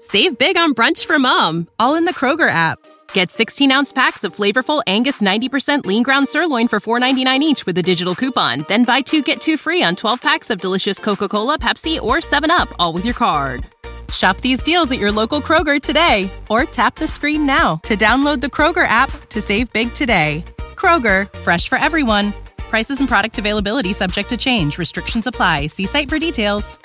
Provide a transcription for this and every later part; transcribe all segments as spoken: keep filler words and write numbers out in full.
Save big on brunch for mom, all in the Kroger app. Get sixteen-ounce packs of flavorful Angus ninety percent lean ground sirloin for four ninety-nine each with a digital coupon. Then buy two, get two free on twelve packs of delicious Coca-Cola, Pepsi, or seven up, all with your card. Shop these deals at your local Kroger today, or tap the screen now to download the Kroger app to save big today. Kroger, fresh for everyone. Prices and product availability subject to change. Restrictions apply. See site for details.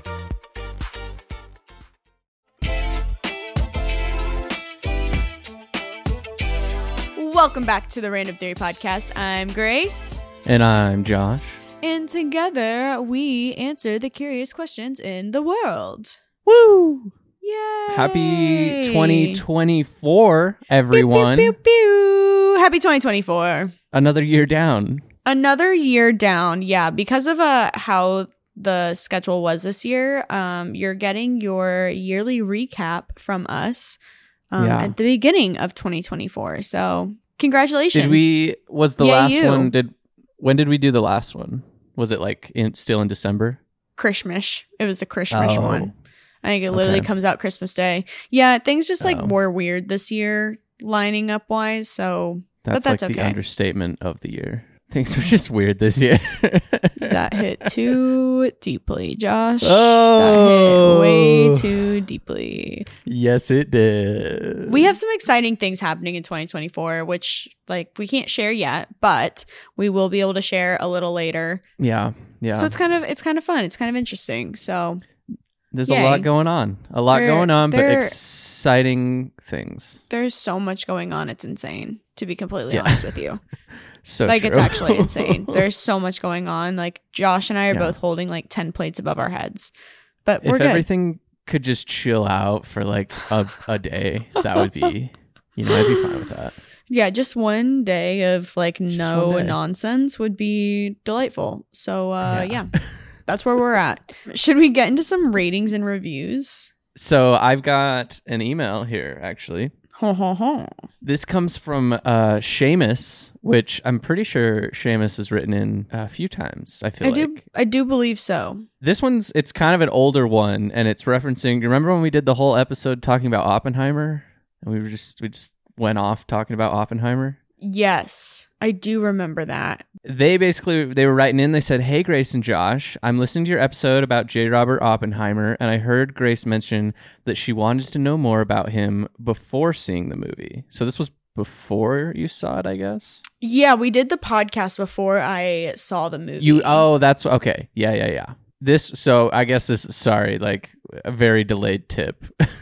Welcome back to the Random Theory Podcast. I'm Grace. And I'm Josh. And together we answer the curious questions in the world. Woo! Yay! Happy twenty twenty-four, everyone. Pew, pew, pew, pew. Happy twenty twenty-four. Another year down. Another year down. Yeah, because of uh, how the schedule was this year, um, you're getting your yearly recap from us um, yeah. at the beginning of twenty twenty-four. So congratulations. Did we, was the yeah, last you. one, did, when did we do the last one? Was it like in, still in December? Christmas. It was the Christmas Oh. one. I think it literally Okay. comes out Christmas Day. Yeah, things just like Oh. were weird this year, lining up wise. So That's, but that's like okay. the understatement of the year. Things were just weird this year. That hit too deeply, Josh. Oh. That hit way too deeply. Yes, it did. We have some exciting things happening in twenty twenty-four, which like we can't share yet, but we will be able to share a little later. Yeah, yeah. So it's kind of it's kind of fun. It's kind of interesting. So There's yay. a lot going on. A lot There- going on, but there- exciting things. there's so much going on. It's insane, to be completely Yeah. honest with you. So Like true. it's actually insane. There's so much going on. Like Josh and I are Yeah. both holding like ten plates above our heads. But If we're good. everything could just chill out for like a, a day, that would be, you know, I'd be fine with that. Yeah, just one day of like Just no one day. nonsense would be delightful. So uh Yeah. yeah. That's where we're at. Should we get into some ratings and reviews? So I've got an email here, actually. Ho ho ho. This comes from uh, Seamus, which I'm pretty sure Seamus has written in a few times, I feel I like. do I do believe so. This one's, it's kind of an older one, and it's referencing, you remember when we did the whole episode talking about Oppenheimer? And we were just, we just went off talking about Oppenheimer? Yes, I do remember that. They basically, they were writing in, they said, "Hey, Grace and Josh, I'm listening to your episode about J. Robert Oppenheimer, and I heard Grace mention that she wanted to know more about him before seeing the movie." So this was before you saw it, I guess? Yeah, we did the podcast before I saw the movie. You, oh, that's, okay. Yeah, yeah, yeah. This, so I guess this, sorry, like a very delayed tip.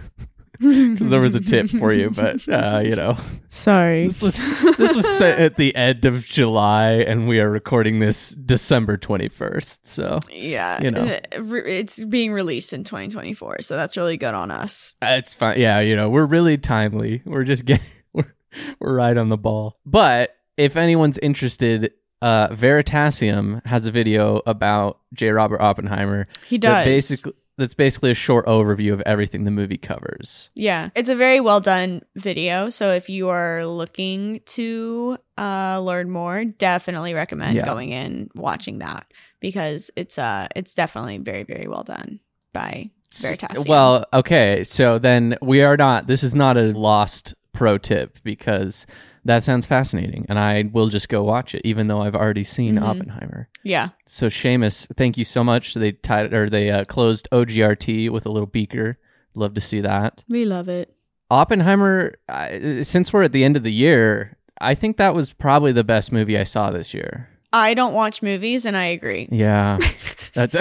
Because there was a tip for you, but, uh, you know. Sorry. This was this was set at the end of July, and we are recording this December twenty-first. So Yeah, you know. it's being released in twenty twenty-four, so that's really good on us. uh, it's fine. Yeah, you know, we're really timely. We're just getting we're we're right on the ball. But if anyone's interested, uh, Veritasium has a video about J. Robert Oppenheimer. He That does. basically, that's basically a short overview of everything the movie covers. Yeah, it's a very well done video. So if you are looking to uh, learn more, definitely recommend Yeah. going in watching that because it's uh it's definitely very very well done by Veritasium. Well, okay, so then we are not, this is not a lost pro tip because that sounds fascinating and I will just go watch it even though I've already seen Mhm. Oppenheimer. yeah, So Seamus, thank you so much. They tied or they uh, closed O G R T with a little beaker. Love to see that. we love it. Oppenheimer, uh, since we're at the end of the year, I think that was probably the best movie I saw this year. I don't watch movies, and I agree. Yeah. That's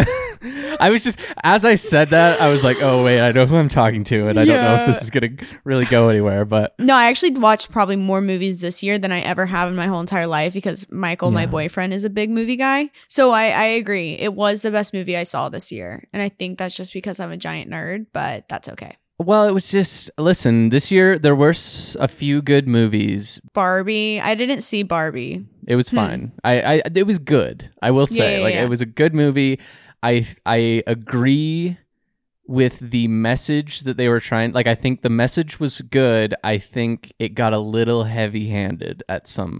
I was just, as I said that, I was like, oh, wait, I know who I'm talking to, and I don't know if this Yeah. is going to really go anywhere, but No, I actually watched probably more movies this year than I ever have in my whole entire life because Michael, my Yeah. boyfriend, is a big movie guy. So I, I agree. It was the best movie I saw this year. And I think that's just because I'm a giant nerd, but that's okay. well, it was just, listen, this year there were s- a few good movies. Barbie. I didn't see Barbie. It was fine. I, I, it was good. I will say, Yeah, yeah, like, yeah. it was a good movie. I, I agree with the message that they were trying. Like, I think the message was good. I think it got a little heavy-handed at some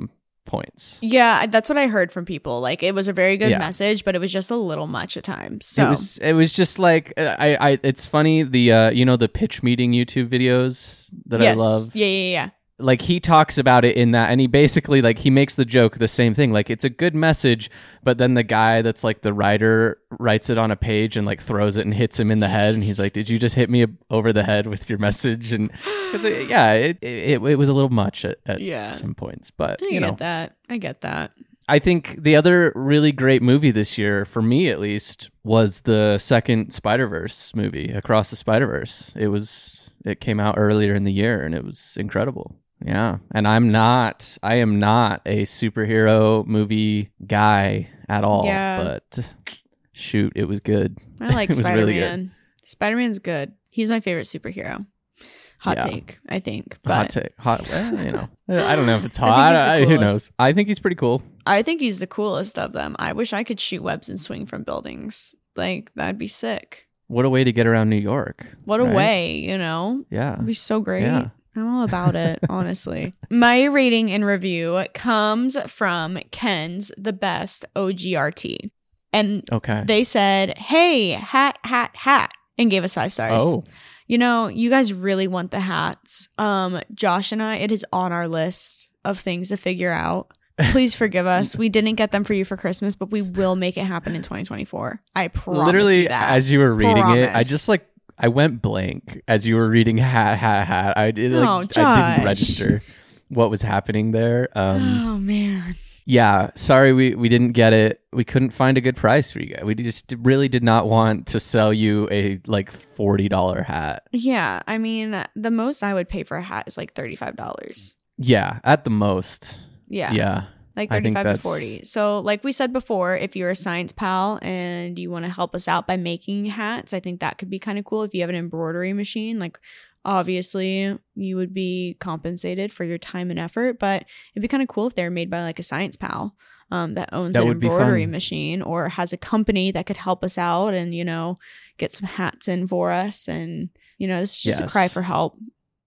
points. Yeah, that's what I heard from people. Like, it was a very good Yeah. message, but it was just a little much at times. So It was it was just like I, I it's funny the uh you know the pitch meeting YouTube videos that yes. I love. Yeah, yeah, yeah. Like he talks about it in that, and he basically like he makes the joke the same thing. Like it's a good message, but then the guy that's like the writer writes it on a page and like throws it and hits him in the head, and he's like, "Did you just hit me over the head with your message?" And because yeah, it, it it was a little much at, at Yeah. some points, but I you get know, that. I get that. I think the other really great movie this year, for me at least, was the second Spider-Verse movie, Across the Spider-Verse. It was it came out earlier in the year, and it was incredible. Yeah, and I'm not, I am not a superhero movie guy at all. Yeah. But shoot, it was good. I like It was really Spider-Man. Spider-Man's good. He's my favorite superhero. Hot Yeah. take, I think. But Hot take, hot. Well, you know, I don't know if it's I think hot. he's the I who coolest. knows? I think he's pretty cool. I think he's the coolest of them. I wish I could shoot webs and swing from buildings. Like, that'd be sick. What a way to get around New York. What a right? way, you know? Yeah. It'd be so great. Yeah. I'm all about it, honestly. My rating and review comes from Ken's The Best O G R T. And Okay. they said, hey, hat, hat, hat, and gave us five stars. Oh. You know, you guys really want the hats. Um, Josh and I, it is on our list of things to figure out. Please forgive us. We didn't get them for you for Christmas, but we will make it happen in twenty twenty-four. I promise Literally, you that. as you were reading it, I Promise. just like I went blank as you were reading hat, hat, hat. I did like Oh, I Josh. didn't register what was happening there. Um, Oh, man. yeah, sorry we we didn't get it. We couldn't find a good price for you guys. We just really did not want to sell you a like forty dollar hat. Yeah, I mean, the most I would pay for a hat is like thirty-five dollars. Yeah, at the most. Yeah. Yeah. Like I think thirty-five to that's- forty. So, like we said before, if you're a science pal and you want to help us out by making hats, I think that could be kind of cool. If you have an embroidery machine, like obviously you would be compensated for your time and effort, but it'd be kind of cool if they're made by like a science pal um, that owns That an would be embroidery fun. machine or has a company that could help us out and, you know, get some hats in for us. And, you know, this is just Yes. a cry for help.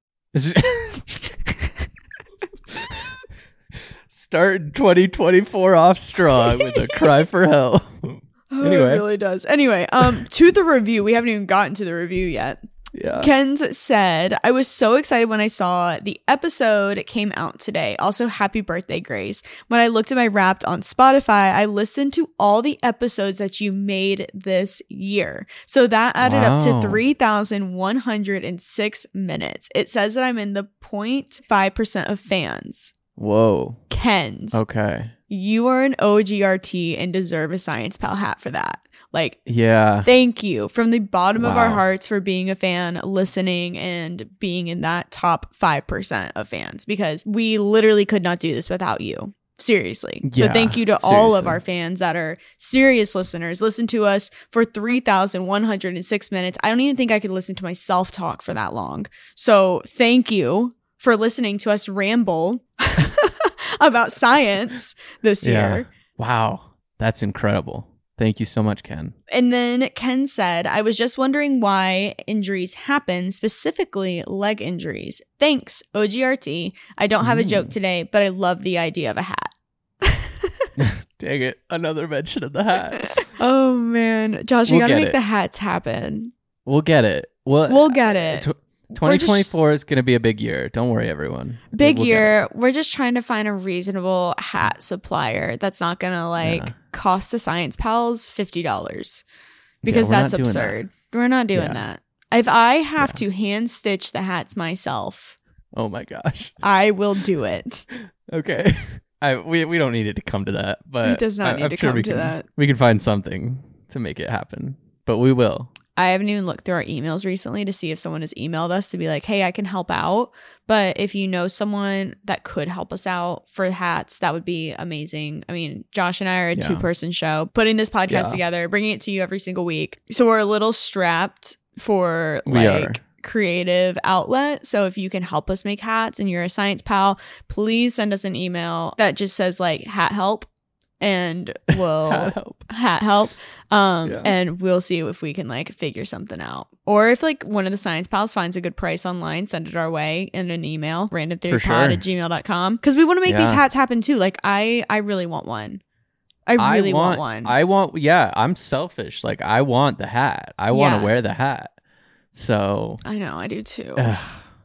Start twenty twenty-four off strong with a cry for help. Oh, Anyway. it really does. Anyway, um, to the review. We haven't even gotten to the review yet. Yeah. Ken's said, I was so excited when I saw the episode came out today. Also, happy birthday, Grace. When I looked at my Wrapped on Spotify, I listened to all the episodes that you made this year. So that added up Wow. to three thousand one hundred six minutes. It says that I'm in the zero point five percent of fans. Whoa. Ken's, Okay. you are an O G R T and deserve a Science Pal hat for that. Like, Yeah. thank you from the bottom of our Wow. hearts for being a fan, listening, and being in that top five percent of fans because we literally could not do this without you. Seriously. So Yeah, thank you to all of seriously. our fans that are serious listeners. Listen to us for three thousand one hundred six minutes. I don't even think I could listen to myself talk for that long. So thank you for listening to us ramble about science this Yeah. year. Wow. That's incredible. Thank you so much, Ken. And then Ken said, I was just wondering why injuries happen, specifically leg injuries. Thanks, O G R T. I don't have a Mm. joke today, but I love the idea of a hat. Dang it. Another mention of the hat. Oh, man. Josh, we We'll got to get make it. the hats happen. We'll get it. We'll, We'll get it. Tw- twenty twenty-four is going to be a big year. Don't worry, everyone. Big We'll get year. We're just trying to find a reasonable hat supplier that's not going to like Yeah. cost the Science Pals fifty dollars because we're not that's doing that. absurd. We're not doing Yeah. that. If I have Yeah. to hand stitch the hats myself, it. Oh my gosh. I will do it. Okay. I we we don't need it to come to that, but It does not I- need I'm to sure come we to can, that. We can find something to make it happen, but we will. I haven't even looked through our emails recently to see if someone has emailed us to be like, hey, I can help out. But if you know someone that could help us out for hats, that would be amazing. I mean, Josh and I are a Yeah. two-person show, putting this podcast Yeah. together, bringing it to you every single week. So we're a little strapped for We like are. creative outlet. So if you can help us make hats and you're a Science Pal, please send us an email that just says like hat help and we'll Hat help. hat help. Um, Yeah. and we'll see if we can like figure something out. Or if like one of the science pals finds a good price online, send it our way in an email, random theory For pod sure. at gmail dot com. Because we want to make these Yeah. hats happen too. Like I I really want one. I really want, one. I want, yeah, I'm selfish. Like, I want the hat. I want to Yeah. wear the hat. So, I know, I do too. ugh,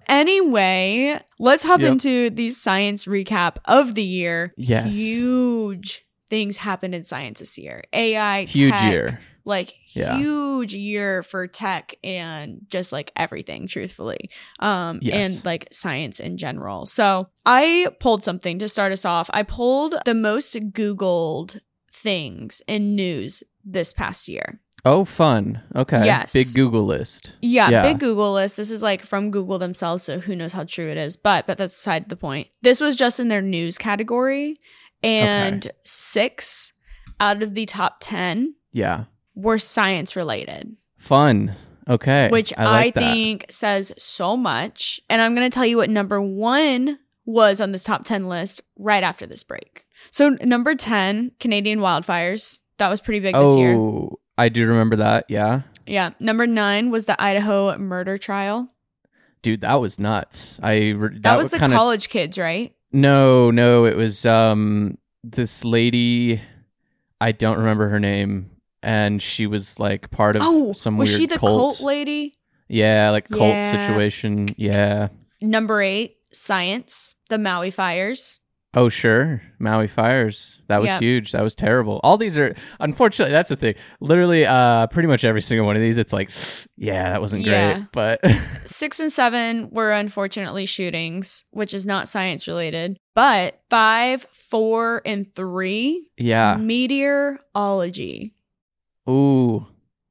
Anyway, let's hop Yep. into the science recap of the year. Yes. Huge things happened in science this year. A I, huge tech, year. like Yeah. huge year for tech and just like everything, truthfully. Um Yes. and like science in general. So I pulled something to start us off. I pulled the most Googled things in news this past year. Oh, fun. Okay. Yes. Big Google list. Yeah, Yeah. big Google list. This is like from Google themselves, so who knows how true it is. But but that's beside the point. This was just in their news category, and six out of the top ten Yeah. were science related, Fun. Okay. which I, I, like that. think says so much. And I'm gonna tell you what number one was on this top ten list right after this break. So number ten, Canadian wildfires. That was pretty big this year. Oh, I do remember that. Yeah. Yeah. Number nine was the Idaho murder trial. Dude, that was nuts. I re- that, That was the kinda, college kids, right? No, no, it was um this lady. I don't remember her name, and she was like part of Oh, some was weird she the cult. cult lady? Yeah, like cult Yeah. situation. Yeah. Number eight, science, the Maui fires. Oh, sure. Maui fires. That was Yep. huge. That was terrible. All these are, unfortunately, that's the thing. Literally, uh, pretty much every single one of these, it's like, yeah, that wasn't Yeah. great. But Six and seven were unfortunately shootings, which is not science related. But five, four, and three, yeah. meteorology. Ooh.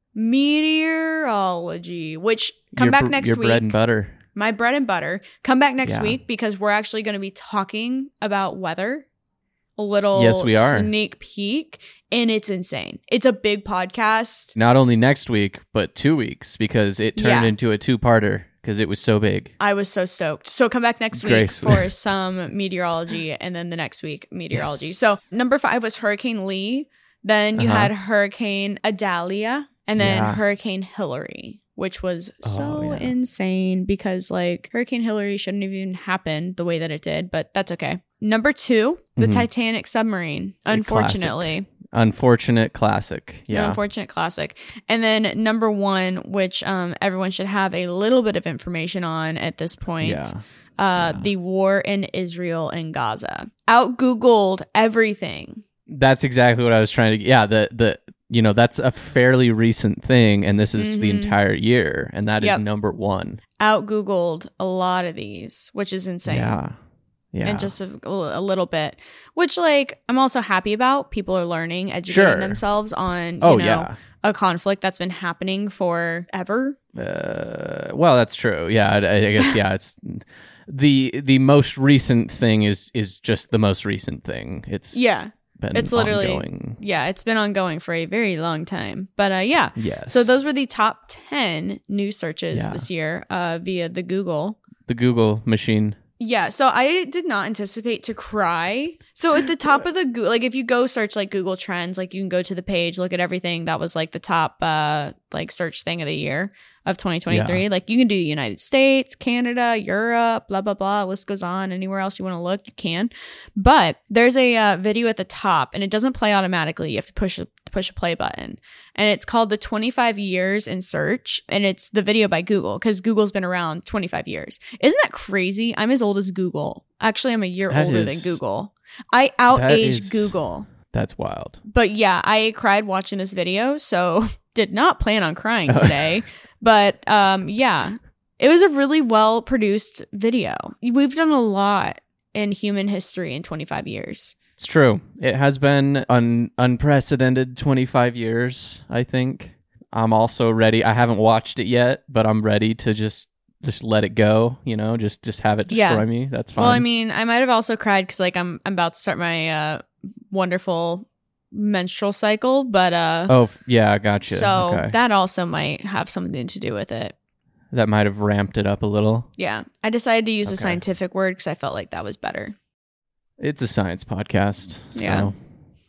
Meteorology, which come your back br- next your week. bread and butter. My bread and butter. Come back next Yeah. week because we're actually going to be talking about weather. A little Yes, we are. sneak peek, and it's insane. It's a big podcast. Not only next week, but two weeks because it turned Yeah. into a two-parter because it was so big. I was so stoked. So come back next week Grace. for some meteorology, and then the next week meteorology. Yes. So number five was Hurricane Lee. Then you Uh-huh. had Hurricane Adalia, and then Yeah. Hurricane Hillary, which was Oh, so yeah. insane because like Hurricane Hillary shouldn't have even happened the way that it did, but that's okay. Number two, the Mhm. Titanic submarine. Unfortunately. Unfortunate classic. An Yeah. unfortunate classic. And then number one, which um, everyone should have a little bit of information on at this point, Yeah. uh, Yeah. the war in Israel and Gaza. Out Googled everything. That's exactly what I was trying to. Yeah. The the you know that's a fairly recent thing, and this is the Mhm. entire year, and that is Yep. number one. Out Googled a lot of these, which is insane. Yeah. Yeah. And just a, a little bit, which like I'm also happy about. People are learning, educating Sure. themselves on you oh know yeah. a conflict that's been happening forever. Uh, well, that's true. Yeah, I, I guess. Yeah, it's the the most recent thing is is just the most recent thing. It's Yeah. been It's literally- ongoing. Yeah, it's been ongoing for a very long time. But uh, yeah. Yes. So those were the top ten news searches Yeah. this year uh, via the Google. the Google machine. Yeah, so I did not anticipate to cry. So at the top of the Google, like if you go search like Google Trends, like you can go to the page, look at everything that was like the top uh like search thing of the year of twenty twenty-three. Yeah. Like you can do United States, Canada, Europe, blah blah blah. List goes on. Anywhere else you want to look, you can. But there's a uh, video at the top, and it doesn't play automatically. You have to push a push a play button, and it's called the twenty-five years in search, and it's the video by Google because Google's been around twenty-five years. Isn't that crazy? I'm as old as Google. Actually, I'm a year That older is- than Google. I outaged is- Google. That's wild. But yeah, I cried watching this video, so did not plan on crying Oh. today. But um, yeah, it was a really well produced video. We've done a lot in human history in twenty-five years. It's true. It has been an unprecedented twenty-five years, I think. I'm also ready. I haven't watched it yet, but I'm ready to just just let it go, you know, just just have it destroy Yeah. me. That's fine. Well, I mean, I might have also cried because like I'm I'm about to start my uh, wonderful menstrual cycle, but uh, oh, f- yeah, I gotcha. so okay. that also might have something to do with it. that might have ramped it up a little. Yeah, I decided to use a Okay. scientific word because I felt like that was better. It's a science podcast. So. Yeah.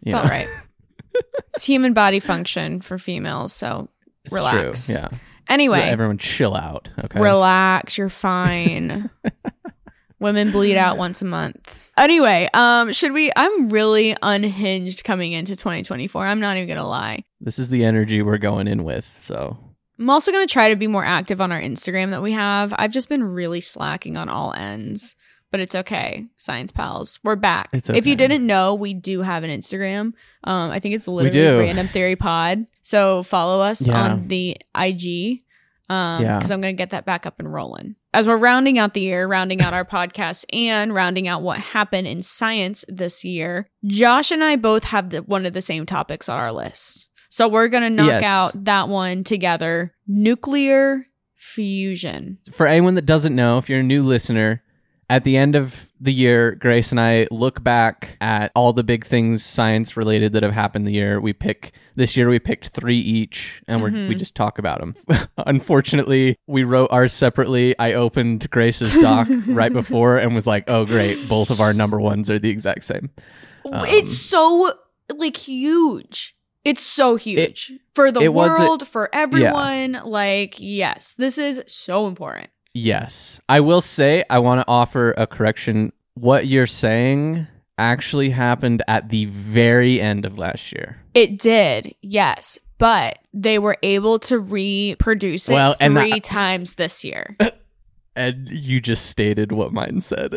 You Felt know? right. It's human body function for females, so It's relax. True. Yeah. Anyway, Yeah, everyone chill out. Okay. relax. You're fine. Women bleed out once a month. Anyway, um, should we? I'm really unhinged coming into twenty twenty-four. I'm not even gonna lie. This is the energy we're going in with. So I'm also gonna try to be more active on our Instagram that we have. I've just been really slacking on all ends, but it's okay. Science pals, we're back. It's If you okay. didn't know, we do have an Instagram. Um, I think it's literally do. Random Theory Pod. So follow us Yeah. on the I G. Um, Yeah. because I'm gonna get that back up and rolling. As we're rounding out the year, rounding out our podcast, and rounding out what happened in science this year, Josh and I both have the, one of the same topics on our list. So we're going to knock Yes. out that one together. Nuclear fusion. for anyone that doesn't know, if you're a new listener, at the end of the year, Grace and I look back at all the big things science related that have happened the year. We pick this year we picked three each, and Mhm. we we just talk about them. Unfortunately, we wrote ours separately. I opened Grace's doc right before and was like, "Oh, great! Both of our number ones are the exact same." Um, it's so like huge. It's so huge for the it was a- world, for everyone. Like, yes, this is so important. Yes. I will say, I want to offer a correction. What you're saying actually happened at the very end of last year. It did, yes, but they were able to reproduce it Well, and three that- times this year. And you just stated what mine said.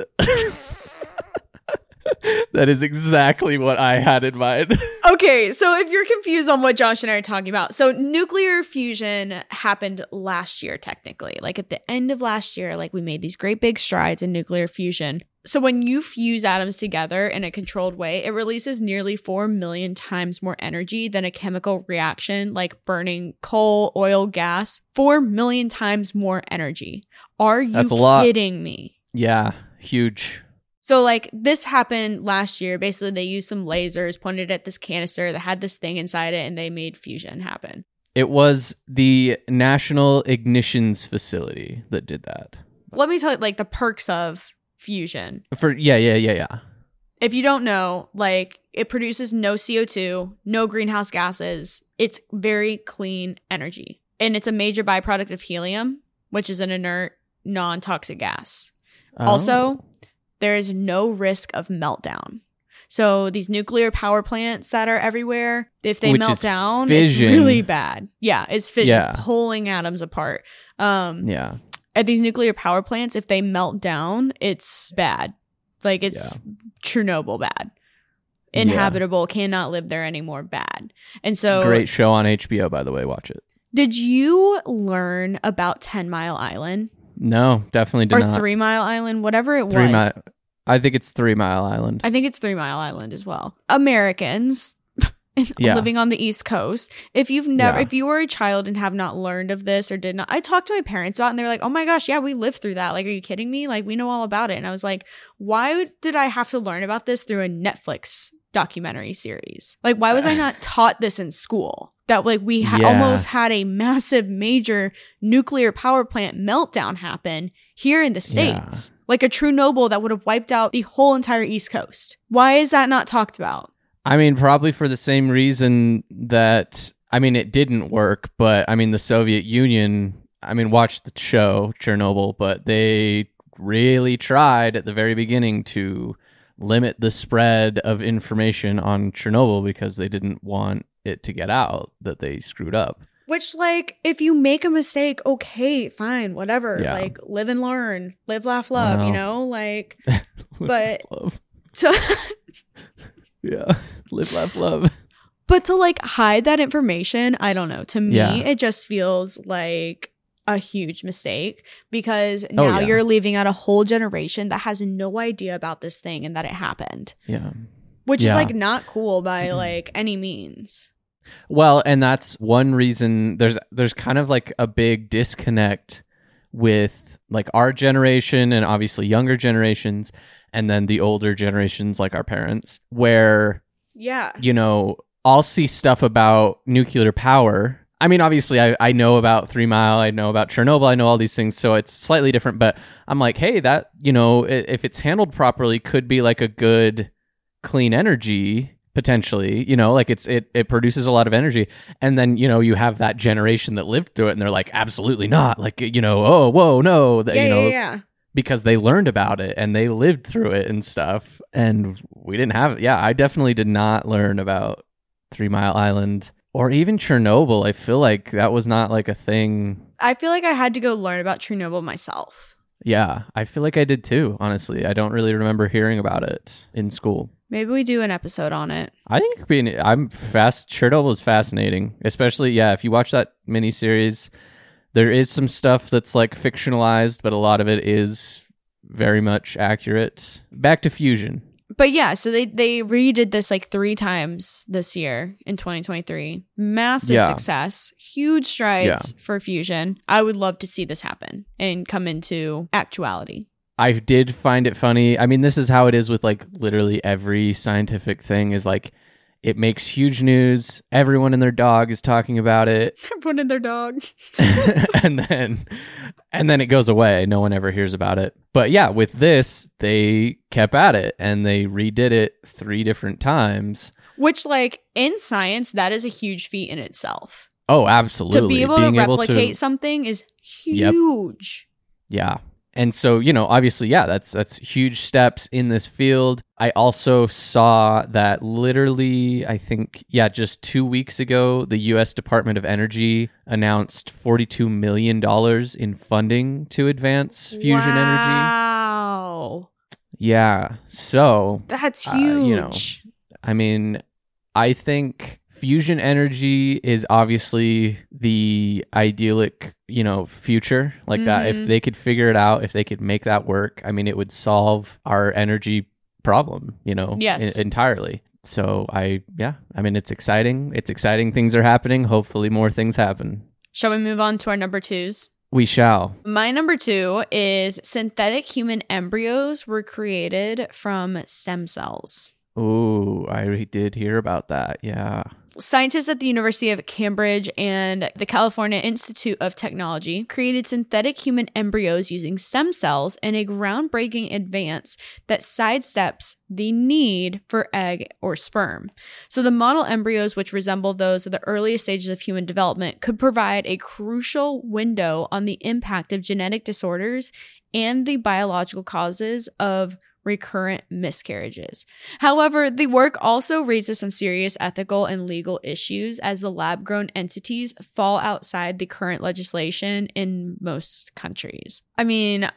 That is exactly what I had in mind. Okay, so if you're confused on what Josh and I are talking about, so nuclear fusion happened last year, technically. Like at the end of last year, like we made these great big strides in nuclear fusion. So when you fuse atoms together in a controlled way, it releases nearly four million times more energy than a chemical reaction like burning coal, oil, gas. four million times more energy. Are you That's a lot. kidding me? Yeah, huge. So, like, this happened last year. Basically, they used some lasers, pointed at this canister that had this thing inside it, and they made fusion happen. It was the National Ignitions Facility that did that. Let me tell you, like, the perks of fusion. For yeah, yeah, yeah, yeah. If you don't know, like, it produces no C O two, no greenhouse gases. It's very clean energy. And it's a major byproduct of helium, which is an inert, non-toxic gas. Oh. Also, there is no risk of meltdown. So these nuclear power plants that are everywhere, if they Which melt is down, fission. it's really bad. Yeah, it's fission. Yeah. It's pulling atoms apart. Um, yeah, At these nuclear power plants, if they melt down, it's bad. Like it's Chernobyl bad. Inhabitable, cannot live there anymore bad. And so great show on H B O, by the way. Watch it. did you learn about Ten Mile Island? No, definitely did or not. Three Mile Island, whatever it Three was. Mile. I think it's Three Mile Island. I think it's Three Mile Island as well. Americans Yeah. living on the East Coast. If you've never, Yeah. if you were a child and have not learned of this or did not, I talked to my parents about it and they were like, oh my gosh, yeah, we lived through that. Like, are you kidding me? Like, we know all about it. And I was like, why did I have to learn about this through a Netflix documentary series? Like, why was I not taught this in school? That like we ha- Yeah. almost had a massive major nuclear power plant meltdown happen here in the States. Like a Chernobyl that would have wiped out the whole entire East Coast. Why is that not talked about? I mean, probably for the same reason that, I mean, it didn't work, but I mean, the Soviet Union, I mean, watch the show Chernobyl, but they really tried at the very beginning to limit the spread of information on Chernobyl because they didn't want it to get out that they screwed up. Which, like, if you make a mistake, okay, fine, whatever. Yeah. Like, live and learn, live, laugh, love, you know? Like, but Love. to, Yeah. Live, laugh, love. but to, like, hide that information, I don't know. To me, Yeah. it just feels like a huge mistake because Oh, now yeah. you're leaving out a whole generation that has no idea about this thing and that it happened, Yeah. which Yeah. is, like, not cool by, like, any means. Well, and that's one reason there's there's kind of like a big disconnect with like our generation and obviously younger generations and then the older generations like our parents where, Yeah. you know, I'll see stuff about nuclear power. I mean, obviously I, I know about Three Mile, I know about Chernobyl, I know all these things, so it's slightly different, but I'm like, hey, that, you know, i- if it's handled properly could be like a good clean energy. potentially, you know, like it's it it produces a lot of energy. And then, you know, you have that generation that lived through it and they're like, absolutely not. Like, you know, oh, whoa, no, that, Yeah, you know, yeah, yeah. because they learned about it and they lived through it and stuff. And we didn't have it. Yeah, I definitely did not learn about Three Mile Island or even Chernobyl. I feel like that was not like a thing. I feel like I had to go learn about Chernobyl myself. Yeah, I feel like I did too, honestly. I don't really remember hearing about it in school. Maybe we do an episode on it. I think it could be an, I'm fast. Chernobyl is fascinating, especially, yeah, if you watch that miniseries, there is some stuff that's like fictionalized, but a lot of it is very much accurate. Back to fusion. But yeah, so they, they redid this like three times this year in twenty twenty-three. Massive Yeah. success. Huge strides Yeah. for fusion. I would love to see this happen and come into actuality. I did find it funny. I mean, this is how it is with like literally every scientific thing is like, it makes huge news. Everyone and their dog is talking about it. Everyone and their dog. and then and then it goes away. No one ever hears about it. But yeah, with this, they kept at it and they redid it three different times. Which, like, in science, that is a huge feat in itself. Oh, absolutely. To be able Being to able replicate to- something is Yep. huge. Yeah. And so, you know, obviously, yeah, that's that's huge steps in this field. I also saw that literally, I think, yeah, just two weeks ago, the U S Department of Energy announced forty-two million dollars in funding to advance fusion energy. Wow. Yeah. So, That's Uh, huge. you know, I mean, I think fusion energy is obviously the idyllic, you know, future like that. If Mhm. they could figure it out, if they could make that work, I mean, it would solve our energy problem, you know, Yes. en- entirely. So I, yeah, I mean, it's exciting. It's exciting. Things are happening. Hopefully more things happen. Shall we move on to our number twos? We shall. My number two is synthetic human embryos were created from stem cells. Ooh, I did hear about that. Yeah. Scientists at the University of Cambridge and the California Institute of Technology created synthetic human embryos using stem cells in a groundbreaking advance that sidesteps the need for egg or sperm. So the model embryos, which resemble those of the earliest stages of human development, could provide a crucial window on the impact of genetic disorders and the biological causes of recurrent miscarriages. However, the work also raises some serious ethical and legal issues as the lab-grown entities fall outside the current legislation in most countries. I mean,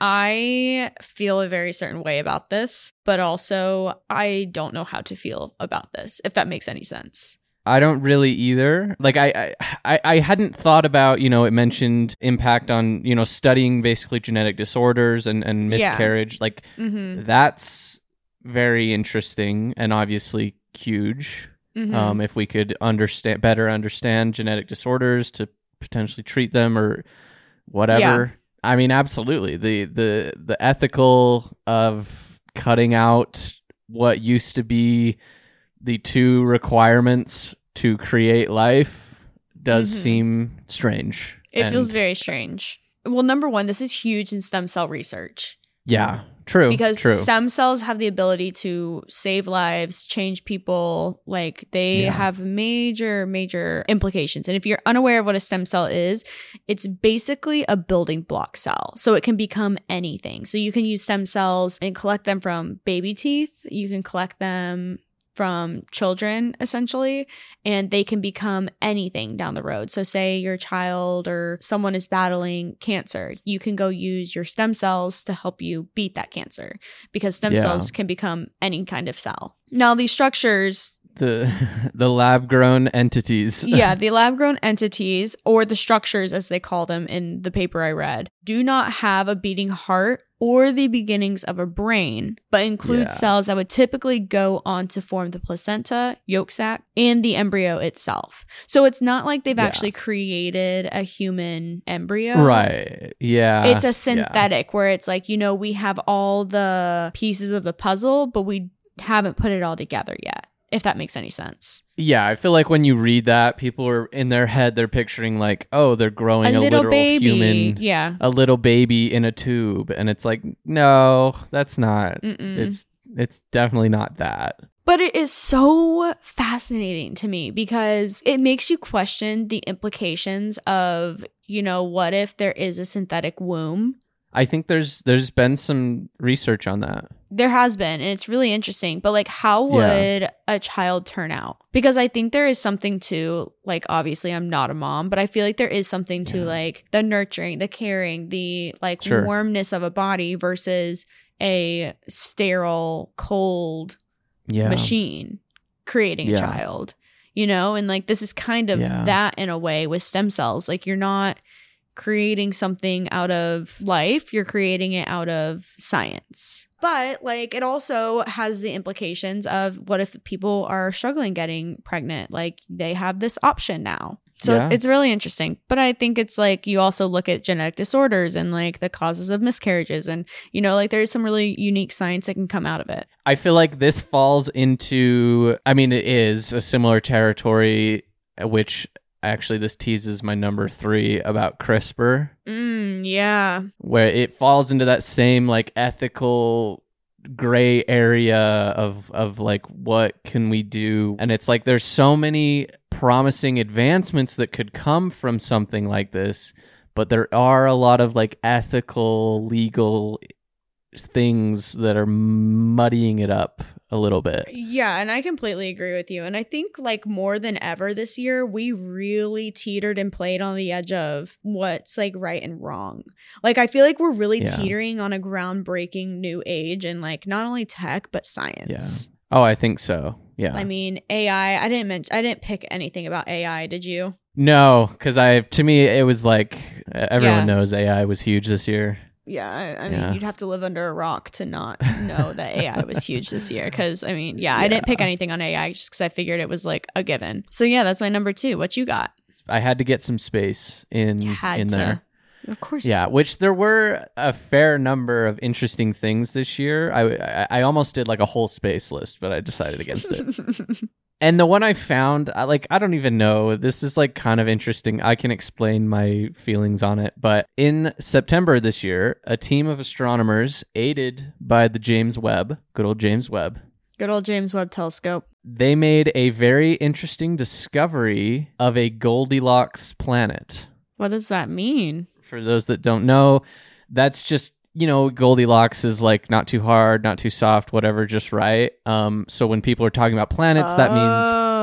I feel a very certain way about this, but also I don't know how to feel about this, if that makes any sense. I don't really either. Like I, I, I hadn't thought about, you know, it mentioned impact on, you know, studying basically genetic disorders and, and Yeah. miscarriage. Like Mm-hmm. that's very interesting and obviously huge. Mm-hmm. Um, if we could understand better understand genetic disorders to potentially treat them or whatever. I mean, absolutely. The the the ethical of cutting out what used to be the two requirements to create life does Mhm. seem strange. It feels And- very strange. Well, number one, this is huge in stem cell research. yeah, true. Because true. stem cells have the ability to save lives, change people. Like they Yeah. have major, major implications. And if you're unaware of what a stem cell is, it's basically a building block cell. So it can become anything. So you can use stem cells and collect them from baby teeth. You can collect them from children, essentially, and they can become anything down the road. So say your child or someone is battling cancer, you can go use your stem cells to help you beat that cancer because stem Yeah. cells can become any kind of cell. Now, these structures, the the lab grown entities. yeah, the lab-grown entities, or the structures as they call them in the paper I read, do not have a beating heart or the beginnings of a brain, but include Yeah. cells that would typically go on to form the placenta, yolk sac, and the embryo itself. So it's not like they've Yeah. actually created a human embryo. Right. Yeah. It's a yeah. synthetic where it's like, you know, we have all the pieces of the puzzle, but we haven't put it all together yet, if that makes any sense. Yeah, I feel like when you read that, people are in their head, they're picturing like, oh, they're growing A a, little literal baby. human, Yeah. a little baby in a tube, and it's like, no, that's not. Mm-mm. It's it's definitely not that. But it is so fascinating to me because it makes you question the implications of, you know, what if there is a synthetic womb? I think there's there's been some research on that. There has been, and it's really interesting. But like, how would Yeah. a child turn out? Because I think there is something to, like, obviously I'm not a mom, but I feel like there is something to Yeah. like the nurturing, the caring, the like Sure. warmness of a body versus a sterile, cold Yeah. machine creating Yeah. a child, you know? And like, this is kind of Yeah. that in a way with stem cells. Like, you're not creating something out of life, you're creating it out of science. But like, it also has the implications of what if people are struggling getting pregnant? Like, they have this option now. So Yeah. it's really interesting. But I think it's like, you also look at genetic disorders and like the causes of miscarriages, and you know, like there's some really unique science that can come out of it. I feel like this falls into, I mean, it is a similar territory, which actually this teases my number three about CRISPR, Mm, yeah. where it falls into that same like ethical gray area of of like, what can we do? And it's like there's so many promising advancements that could come from something like this, but there are a lot of like ethical, legal things that are muddying it up a little bit. Yeah, and I completely agree with you. And I think like more than ever this year, we really teetered and played on the edge of what's like right and wrong. Like, I feel like we're really Yeah. teetering on a groundbreaking new age in like not only tech but science. Oh, I think so. Yeah. I mean, A I, I didn't mention I didn't pick anything about A I, did you? No, because I to me it was like everyone Yeah. knows A I was huge this year. Yeah, I, I mean, Yeah. you'd have to live under a rock to not know that A I was huge this year. Because, I mean, yeah, I didn't pick anything on A I just because I figured it was like a given. So, yeah, that's my number two. What you got? I had to get some space in You had in to. there. Of course. Yeah, which there were a fair number of interesting things this year. I, I I almost did like a whole space list, but I decided against it. And the one I found, I, like, I don't even know. This is like kind of interesting. I can explain my feelings on it. But in September this year, a team of astronomers, aided by the James Webb, good old James Webb, Good old James Webb Telescope. they made a very interesting discovery of a Goldilocks planet. What does that mean? For those that don't know, that's just, you know, Goldilocks is like not too hard, not too soft, whatever, just right. Um, so when people are talking about planets, that means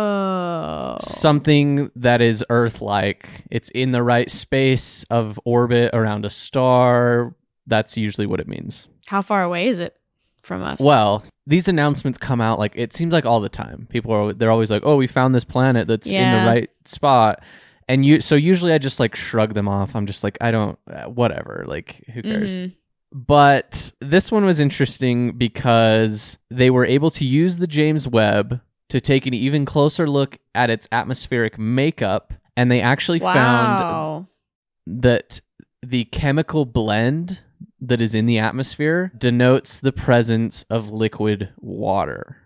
Oh. something that is Earth-like. It's in the right space of orbit around a star. That's usually what it means. How far away is it from us? Well, these announcements come out like, it seems like all the time. People are they're always like, "Oh, we found this planet that's in Yeah. the right spot." And you so usually I just like shrug them off. I'm just like, I don't uh, whatever, like who cares? Mhm. But this one was interesting because they were able to use the James Webb to take an even closer look at its atmospheric makeup, and they actually found Wow. that the chemical blend that is in the atmosphere denotes the presence of liquid water.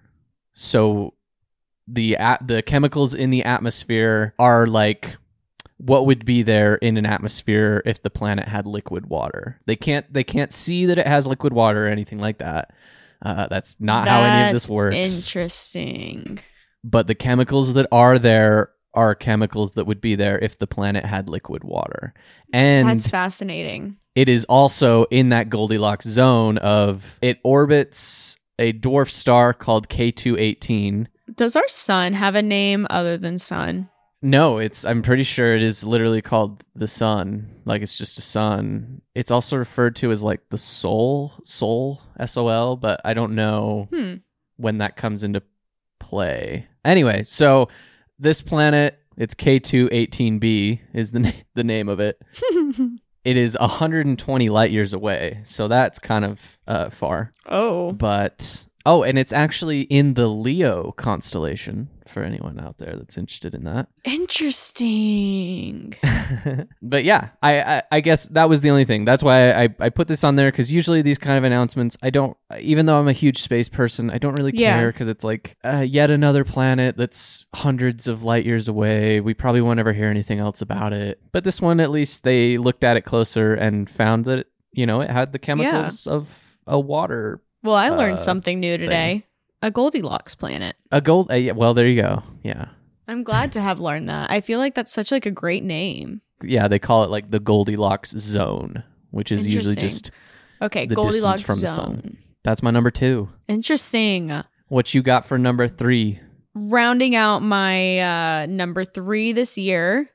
So the at the chemicals in the atmosphere are like what would be there in an atmosphere if the planet had liquid water. They can't they can't see that it has liquid water or anything like that. Uh, that's not how any of this That's works. Interesting. But the chemicals that are there are chemicals that would be there if the planet had liquid water. And That's fascinating. it is also in that Goldilocks zone of it orbits a dwarf star called K two eighteen. Does our sun have a name other than sun? No, it's I'm pretty sure it is literally called the sun. Like it's just a sun. It's also referred to as like the soul, soul, S O L, but I don't know Hmm. when that comes into play. Anyway, so this planet, it's K two eighteen b is the na- the name of it. It is one hundred twenty light years away, so that's kind of uh, far. Oh. But oh, and it's actually in the Leo constellation for anyone out there that's interested in that. Interesting. But yeah, I, I I guess that was the only thing. That's why I I put this on there, because usually these kind of announcements, I don't, even though I'm a huge space person, I don't really Yeah. care, because it's like uh, yet another planet that's hundreds of light years away. We probably won't ever hear anything else about it. But this one, at least they looked at it closer and found that, you know, it had the chemicals of a water. Well, I learned Uh, something new today. a Goldilocks planet. A gold. Uh, yeah, well, there you go. Yeah. I'm glad to have learned that. I feel like that's such like a great name. Yeah, they call it like the Goldilocks zone, which is usually just okay, the Goldilocks distance from zone. the sun. That's my number two. Interesting. What you got for number three? Rounding out my uh, number three this year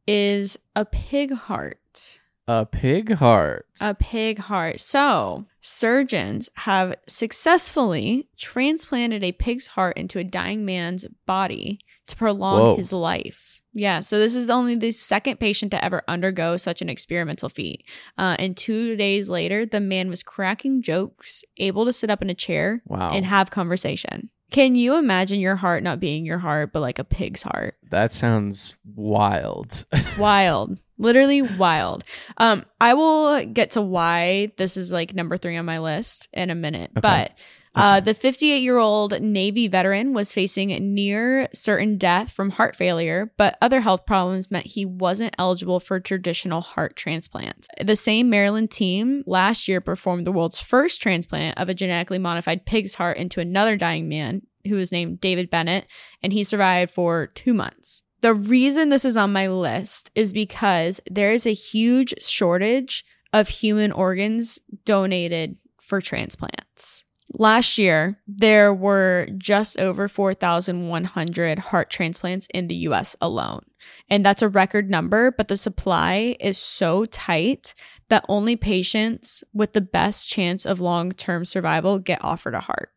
is a pig heart. A pig heart. A pig heart. So, surgeons have successfully transplanted a pig's heart into a dying man's body to prolong Whoa. his life. Yeah, so this is only the second patient to ever undergo such an experimental feat. Uh, and two days later, the man was cracking jokes, able to sit up in a chair Wow. and have conversation. Can you imagine your heart not being your heart, but like a pig's heart? That sounds wild. Wild. Literally wild. Um, I will get to why this is like number three on my list in a minute. Okay. But uh, the fifty-eight-year-old Navy veteran was facing near certain death from heart failure, but other health problems meant he wasn't eligible for traditional heart transplant. The same Maryland team last year performed the world's first transplant of a genetically modified pig's heart into another dying man who was named David Bennett, and he survived for two months. The reason this is on my list is because there is a huge shortage of human organs donated for transplants. Last year, there were just over four thousand one hundred heart transplants in the U S alone. And that's a record number, but the supply is so tight that only patients with the best chance of long-term survival get offered a heart.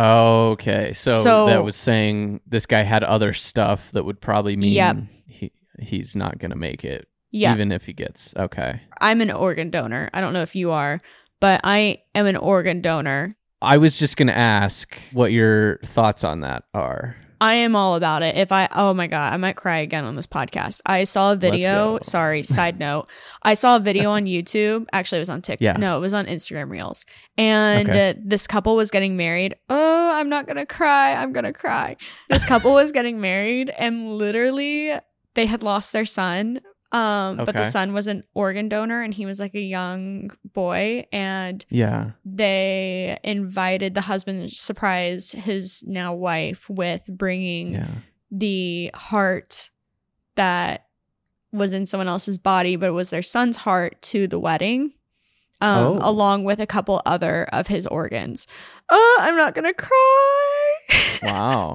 Okay, so, So- that was saying this guy had other stuff that would probably mean Yep. he he's not gonna make it, Yeah, even if he gets okay. I'm an organ donor. I don't know if you are, but I am an organ donor. I was just gonna ask what your thoughts on that are. I am all about it. If I, oh my God, I might cry again on this podcast. I saw a video. go. Sorry, side note. I saw a video on YouTube. Actually, it was on TikTok. Yeah. No, it was on Instagram Reels. And Okay. uh, this couple was getting married. Oh, I'm not going to cry. I'm going to cry. This couple was getting married and literally they had lost their son. Um, But the Okay. son was an organ donor and he was like a young boy. And Yeah. they invited the husband, surprised his now wife with bringing Yeah. the heart that was in someone else's body, but it was their son's heart to the wedding, um, Oh. along with a couple other of his organs. Oh, I'm not gonna cry. Wow.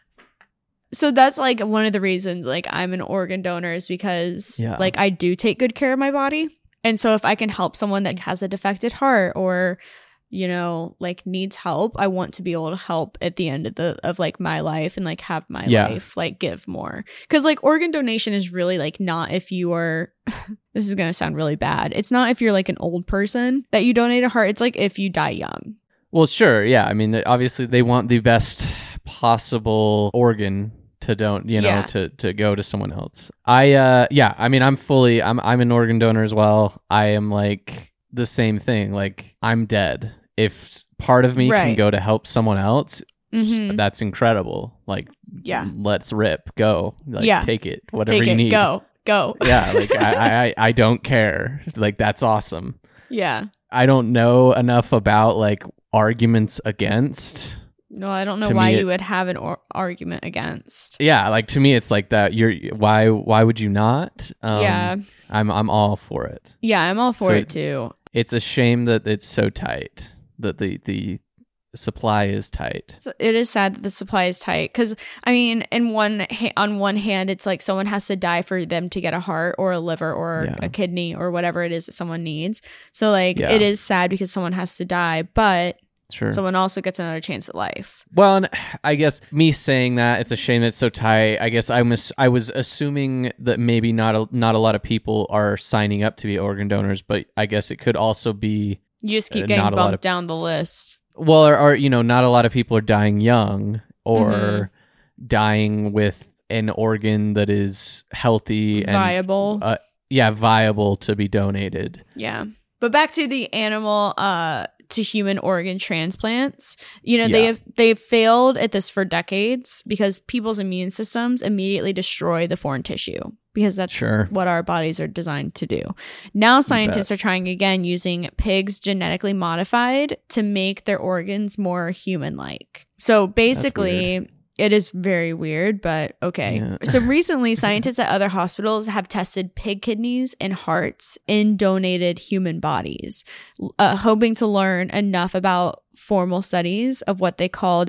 So that's like one of the reasons like I'm an organ donor is because Yeah. like I do take good care of my body. And so if I can help someone that has a defected heart or, you know, like needs help, I want to be able to help at the end of the of like my life and like have my Yeah. life like give more. Cause like organ donation is really like not if you are this is gonna sound really bad. It's not if you're like an old person that you donate a heart. It's like if you die young. Well, sure. Yeah. I mean, obviously, they want the best possible organ to don't, you know, Yeah. to to go to someone else. I, uh, yeah. I mean, I'm fully. I'm I'm an organ donor as well. I am like the same thing. Like I'm dead. If part of me can Right. go to help someone else, s- Mhm. that's incredible. Like, Yeah. let's rip, go. Like, Yeah. take it, whatever Take you it. need. Go. Go. Yeah. Like I, I I don't care. Like that's awesome. Yeah. I don't know enough about like arguments against. No, I don't know To why me, it- you would have an or- argument against. Yeah, like to me, it's like that. You're why? Why would you not? Um, Yeah. I'm I'm all for it. Yeah, I'm all for So it too. It's a shame that it's so tight. That the the supply is tight. So it is sad that the supply is tight because I mean, in one ha- on one hand, it's like someone has to die for them to get a heart or a liver or Yeah. a kidney or whatever it is that someone needs. So like, Yeah. it is sad because someone has to die, but Sure. someone also gets another chance at life. Well, and I guess me saying that it's a shame that it's so tight. I guess I was I was assuming that maybe not a, not a lot of people are signing up to be organ donors, but I guess it could also be You just keep Uh, getting not a lot bumped of- down the list. well, or, or you know, not a lot of people are dying young or Mhm. dying with an organ that is healthy and Viable. uh, yeah, viable to be donated. Yeah. But back to the animal uh to human organ transplants. You know, they Yeah. have they've failed at this for decades because people's immune systems immediately destroy the foreign tissue. because that's Sure. what our bodies are designed to do. Now scientists are trying again using pigs genetically modified to make their organs more human-like. So basically, it is very weird, but okay. Yeah. So recently, scientists at other hospitals have tested pig kidneys and hearts in donated human bodies, uh, hoping to learn enough about formal studies of what they called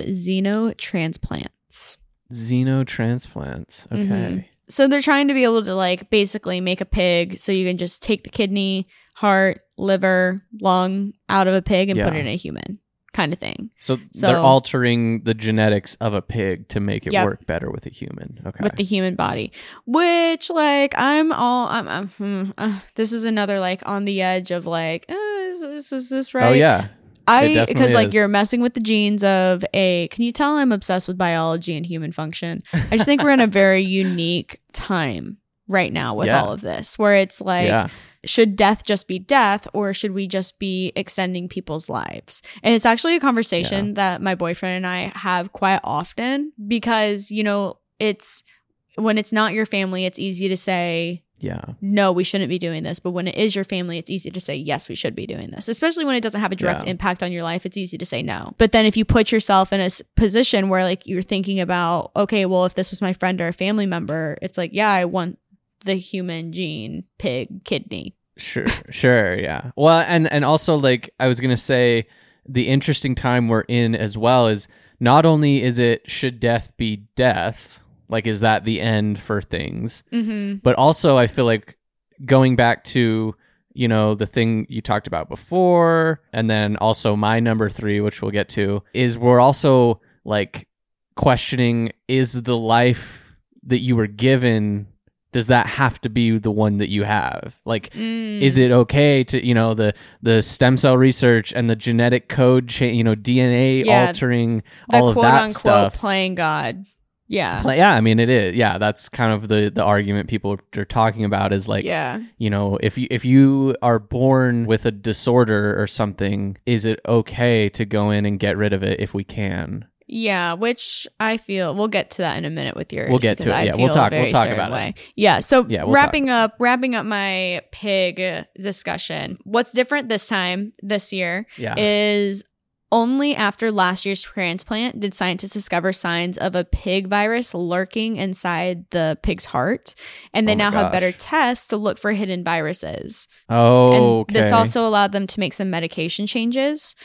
xenotransplants. Xenotransplants. Okay. Mm-hmm. So they're trying to be able to like basically make a pig so you can just take the kidney, heart, liver, lung out of a pig and Yeah. put it in a human kind of thing. So, So- they're altering the genetics of a pig to make it Yep. work better with a human. Okay. With the human body, which like I'm all I'm, I'm hmm, uh, this is another like on the edge of like uh, is, is, is this right? Oh yeah. I definitely because like is. you're messing with the genes of a. Can you tell I'm obsessed with biology and human function? I just think we're in a very unique time right now with Yeah. all of this, where it's like, Yeah. should death just be death, or should we just be extending people's lives? And it's actually a conversation that my boyfriend and I have quite often because you know it's when it's not your family, it's easy to say, Yeah. no, we shouldn't be doing this. But when it is your family, it's easy to say, yes, we should be doing this. Especially when it doesn't have a direct Yeah. impact on your life, it's easy to say no. But then if you put yourself in a s- position where like you're thinking about, okay, well, if this was my friend or a family member, it's like, yeah, I want the human gene, pig, kidney. Sure, sure, yeah. Well, and and also like I was gonna say, the interesting time we're in as well is not only is it should death be death, like is that the end for things, Mm-hmm. but also I feel like going back to you know the thing you talked about before, and then also my number three, which we'll get to, is we're also like questioning, is the life that you were given, does that have to be the one that you have? Like, Mm. is it okay to, you know, the the stem cell research and the genetic code, cha- you know, D N A Yeah, altering, the all of quote that unquote stuff? playing God? Yeah. Play- yeah, I mean, it is. Yeah, that's kind of the the argument people are talking about is like, yeah. you know, if you if you are born with a disorder or something, is it okay to go in and get rid of it if we can? Yeah, which I feel we'll get to that in a minute with yours. We'll get to because it. I Yeah, we'll feel a talk- we'll very talk certain about it. way. Yeah, so Yeah, we'll wrapping up wrapping up my pig discussion. What's different this time this year Yeah. is only after last year's transplant did scientists discover signs of a pig virus lurking inside the pig's heart, and they Oh my now have gosh. better tests to look for hidden viruses. Oh, And okay. this also allowed them to make some medication changes.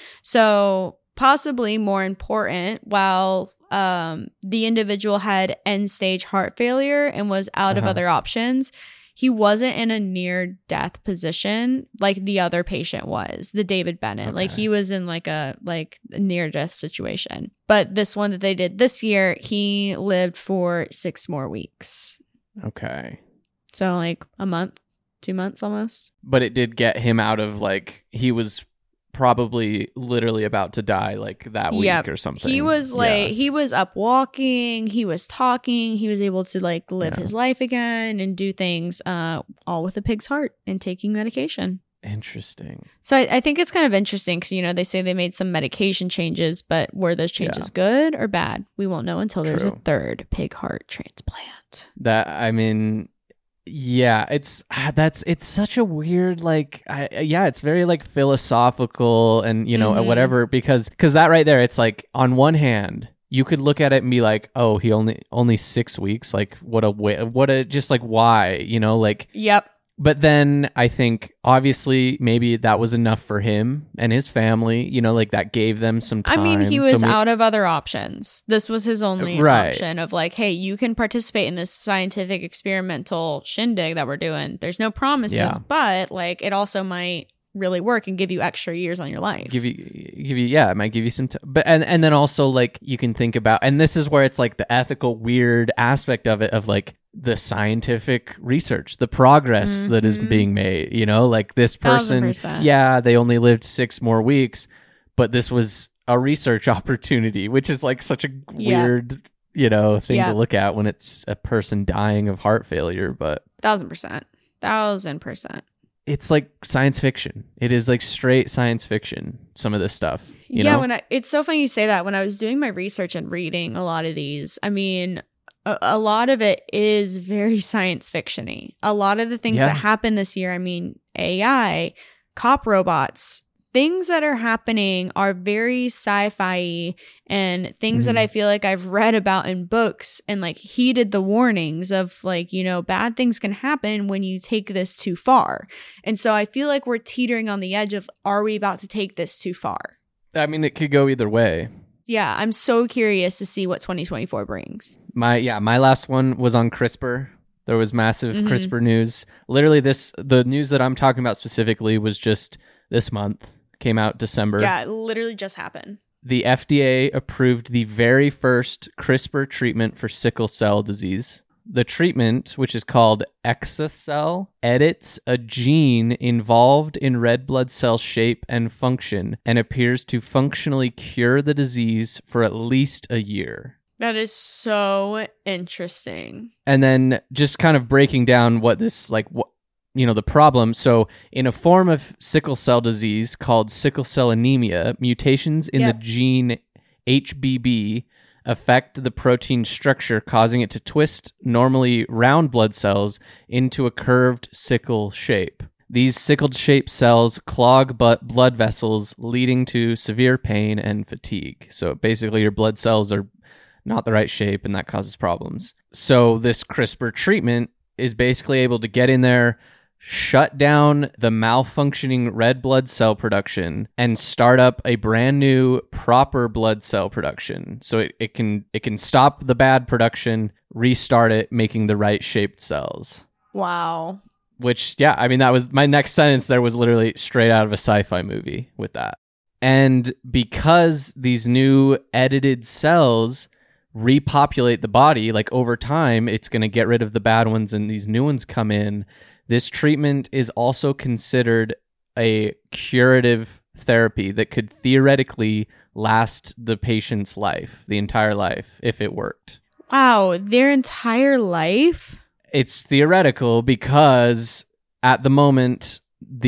So possibly more important, while um, the individual had end-stage heart failure and was out of Uh-huh. other options, he wasn't in a near-death position like the other patient was, the David Bennett. Like Okay. he was in like a like a near-death situation. But this one that they did this year, he lived for six more weeks. Okay. So like a month, two months almost. But it did get him out of like, he was probably literally about to die like that week Yep. or something. He was like, Yeah. he was up walking, he was talking, he was able to like live Yeah. his life again and do things, uh, all with a pig's heart and taking medication. Interesting. So I, I think it's kind of interesting because, you know, they say they made some medication changes, but were those changes good or bad? We won't know until there's a True. third pig heart transplant. That, I mean, yeah, it's ah, that's it's such a weird like I, yeah, it's very like philosophical and you know Mhm. whatever because because that right there, it's like on one hand you could look at it and be like, oh, he only only six weeks, like what a wa- what a just like why, you know, like. Yep. But then I think obviously maybe that was enough for him and his family, you know, like that gave them some time. I mean, he So was may- out of other options. This was his only Right. option of like, hey, you can participate in this scientific experimental shindig that we're doing. There's no promises, Yeah. but like it also might really work and give you extra years on your life. give you give you yeah it might give you some t- but and and then also like you can think about, and this is where it's like the ethical weird aspect of it of like the scientific research, the progress that is Mhm. being made, you know, like this Thousand person, percent. yeah, they only lived six more weeks, but this was a research opportunity, which is like such a Yeah. weird, you know, thing Yeah. to look at when it's a person dying of heart failure. But Thousand percent. Thousand percent. it's like science fiction. It is like straight science fiction, some of this stuff, you yeah, know? when I it's so funny you say that. When I was doing my research and reading a lot of these, I mean, a, a lot of it is very science fiction-y. A lot of the things Yeah. that happen this year, I mean, A I, cop robots, things that are happening are very sci-fi and things Mhm. that I feel like I've read about in books and like heeded the warnings of like, you know, bad things can happen when you take this too far. And so I feel like we're teetering on the edge of, are we about to take this too far? I mean, it could go either way. Yeah, I'm so curious to see what twenty twenty-four brings. My yeah, my last one was on CRISPR. There was massive Mhm. CRISPR news. Literally, this the news that I'm talking about specifically was just this month. Came out December. Yeah, it literally just happened. The F D A approved the very first CRISPR treatment for sickle cell disease. The treatment, which is called Exa-cel, edits a gene involved in red blood cell shape and function and appears to functionally cure the disease for at least a year. That is so interesting. And then just kind of breaking down what this, like, what, you know, the problem. So in a form of sickle cell disease called sickle cell anemia, mutations in Yep. the gene H B B affect the protein structure, causing it to twist normally round blood cells into a curved sickle shape. These sickled shaped cells clog but blood vessels, leading to severe pain and fatigue. So basically your blood cells are not the right shape, and that causes problems. So this CRISPR treatment is basically able to get in there, shut down the malfunctioning red blood cell production, and start up a brand new proper blood cell production. So it, it can it can stop the bad production, restart it, making the right shaped cells. Wow. Which, yeah, I mean, that was my next sentence there was literally straight out of a sci-fi movie with that. And because these new edited cells repopulate the body, like over time, it's going to get rid of the bad ones and these new ones come in. This treatment is also considered a curative therapy that could theoretically last the patient's life, the entire life, if it worked. Wow, their entire life? It's theoretical because at the moment,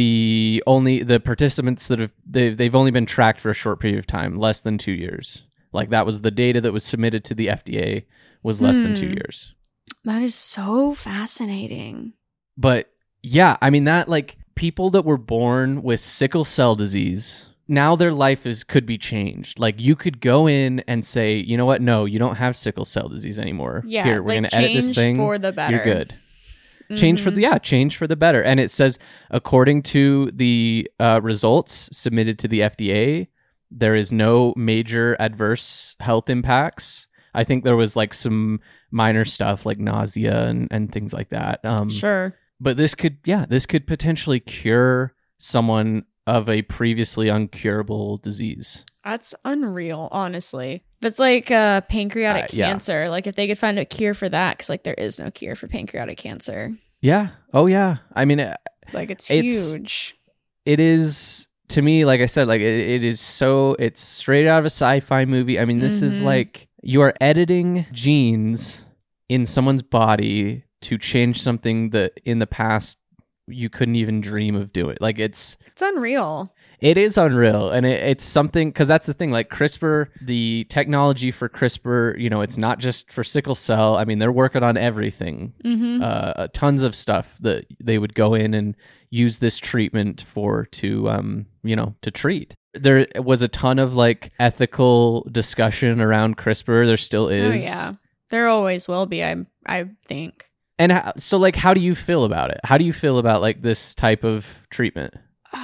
the only the participants that have they've, they've only been tracked for a short period of time, less than two years. Like that was the data that was submitted to the F D A was less Hmm. than two years. That is so fascinating. But yeah, I mean that like people that were born with sickle cell disease, now their life is could be changed. Like you could go in and say, you know what? No, you don't have sickle cell disease anymore. Yeah, Here, we're like going to edit this change thing for the better. You're good. Change for the yeah, change for the better. And it says according to the uh, results submitted to the F D A, there is no major adverse health impacts. I think there was like some minor stuff like nausea and, and things like that. Um, Sure. But this could, yeah, this could potentially cure someone of a previously uncurable disease. That's unreal, honestly. That's like uh, pancreatic Uh, yeah. cancer. Like if they could find a cure for that, because like there is no cure for pancreatic cancer. Yeah. Oh, yeah. I mean, it, Like it's, It's- huge. it is, to me, like I said, like it, it is so, it's straight out of a sci-fi movie. I mean, this is Mhm. like you are editing genes in someone's body to change something that in the past you couldn't even dream of doing. Like it's, It's unreal. It is unreal, and it, it's something because that's the thing. Like CRISPR, the technology for CRISPR, you know, it's not just for sickle cell. I mean, they're working on everything, Mm-hmm. uh, tons of stuff that they would go in and use this treatment for to, um, you know, to treat. There was a ton of like ethical discussion around CRISPR. There still Oh is. yeah, there always will be. I I think. And how, so, like, how do you feel about it? How do you feel about like this type of treatment?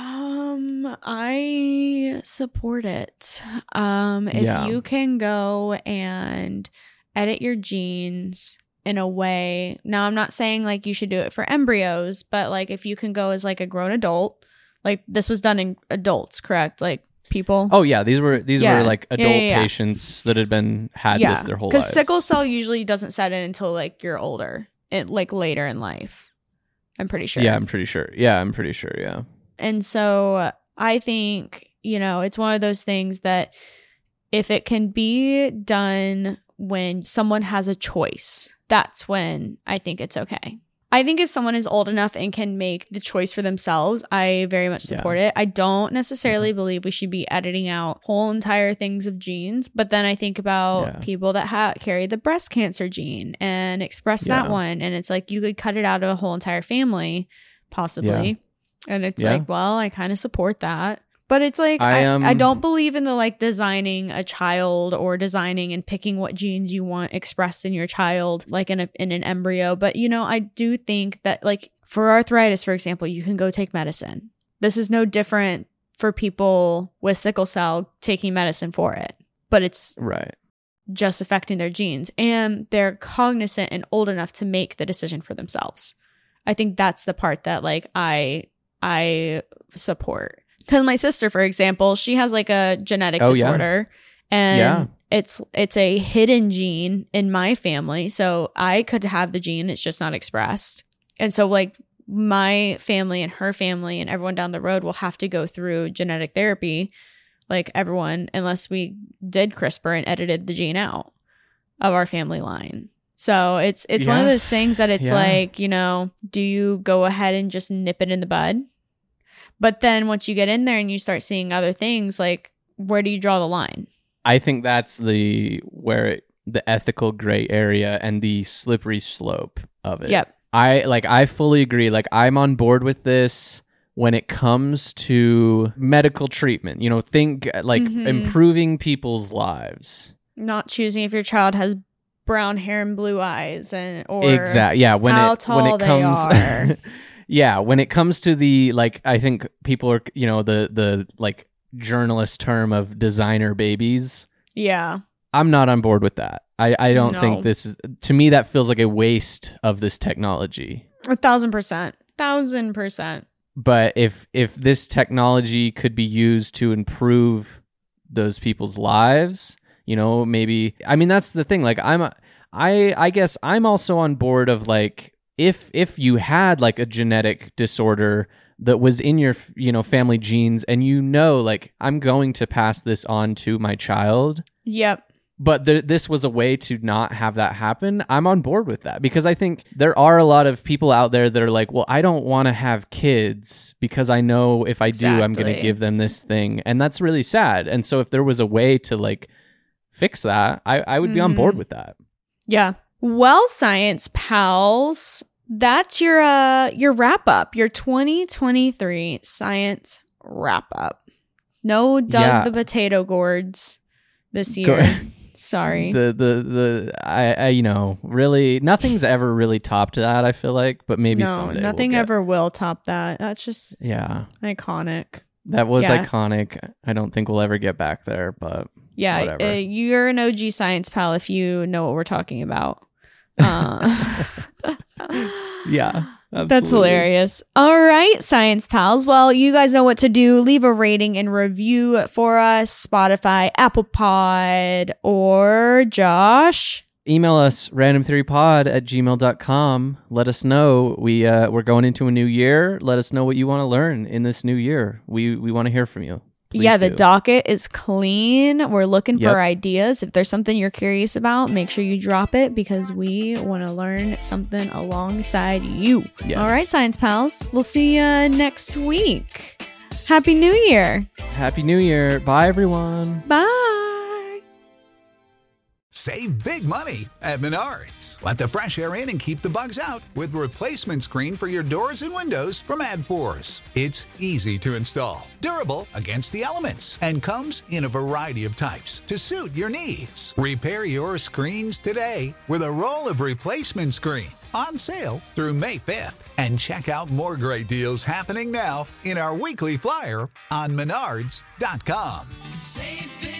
Um, I support it. Um, if Yeah. you can go and edit your genes in a way. Now, I'm not saying like you should do it for embryos, but like if you can go as like a grown adult, like this was done in adults, correct? Like people. Oh yeah, these were these Yeah. were like Yeah, adult yeah, yeah. patients that had been had this their whole because lives. sickle cell usually doesn't set in until like you're older, it like later in life. I'm pretty sure. Yeah, I'm pretty sure. Yeah, I'm pretty sure. Yeah. And so uh, I think, you know, it's one of those things that if it can be done when someone has a choice, that's when I think it's okay. I think if someone is old enough and can make the choice for themselves, I very much support yeah. it. I don't necessarily yeah. believe we should be editing out whole entire things of genes. But then I think about yeah. people that ha- carry the breast cancer gene and express yeah. that one. And it's like you could cut it out of a whole entire family, possibly. Yeah. And it's yeah. like, well, I kind of support that. But it's like, I, um, I, I don't believe in the like designing a child or designing and picking what genes you want expressed in your child, like in a in an embryo. But, you know, I do think that like for arthritis, for example, you can go take medicine. This is no different for people with sickle cell taking medicine for it. But it's right. just affecting their genes. And they're cognizant and old enough to make the decision for themselves. I think that's the part that like I I support. Because my sister, for example, she has like a genetic oh, disorder yeah. and yeah. it's it's a hidden gene in my family. So I could have the gene. It's just not expressed. And so like my family and her family and everyone down the road will have to go through genetic therapy, like everyone, unless we did CRISPR and edited the gene out of our family line. So it's it's yeah. one of those things that it's yeah. like, you know, do you go ahead and just nip it in the bud? But then once you get in there and you start seeing other things, like where do you draw the line? I think that's the where it, the ethical gray area and the slippery slope of it. Yep. I like I fully agree. Like I'm on board with this when it comes to medical treatment. You know, think like mm-hmm. improving people's lives. Not choosing if your child has brown hair and blue eyes and or exactly yeah when how it tall when it they comes are. Yeah, when it comes to the, like, I think people are, you know, the, the like, journalist term of designer babies. Yeah. I'm not on board with that. I, I don't No. think this is, to me, that feels like a waste of this technology. A thousand percent. Thousand percent. But if if this technology could be used to improve those people's lives, you know, maybe, I mean, that's the thing. Like, I'm, a, I, I guess I'm also on board of, like, If if you had like a genetic disorder that was in your, you know, family genes and you know, like, I'm going to pass this on to my child. Yep. But th- this was a way to not have that happen. I'm on board with that because I think there are a lot of people out there that are like, well, I don't want to have kids because I know if I do, exactly. I'm going to give them this thing. And that's really sad. And so if there was a way to like fix that, I, I would mm-hmm. be on board with that. Yeah. Well, science pals, that's your uh your wrap up, your twenty twenty-three science wrap up. No Doug yeah. the potato gourds this year. Go- Sorry. The the the I, I you know really nothing's ever really topped that. I feel like, but maybe no, someday nothing we'll ever will top that. That's just yeah iconic. That was yeah. iconic. I don't think we'll ever get back there, but yeah, uh, you're an O G science pal if you know what we're talking about. Uh, yeah. Absolutely. That's hilarious. All right, science pals. Well, you guys know what to do. Leave a rating and review for us. Spotify, Apple Pod, or Josh. Email us random theory pod at gmail dot com. Let us know. We, uh, we're going into a new year. Let us know what you want to learn in this new year. We, we want to hear from you. Please yeah, the do. docket is clean. We're looking Yep. for ideas. If there's something you're curious about, make sure you drop it because we want to learn something alongside you. Yes. All right, science pals. We'll see you next week. Happy New Year. Happy New Year. Bye, everyone. Bye. Save big money at Menards. Let the fresh air in and keep the bugs out with replacement screen for your doors and windows from AdForce. It's easy to install, durable against the elements, and comes in a variety of types to suit your needs. Repair your screens today with a roll of replacement screen on sale through May fifth. And check out more great deals happening now in our weekly flyer on menards dot com. Save big.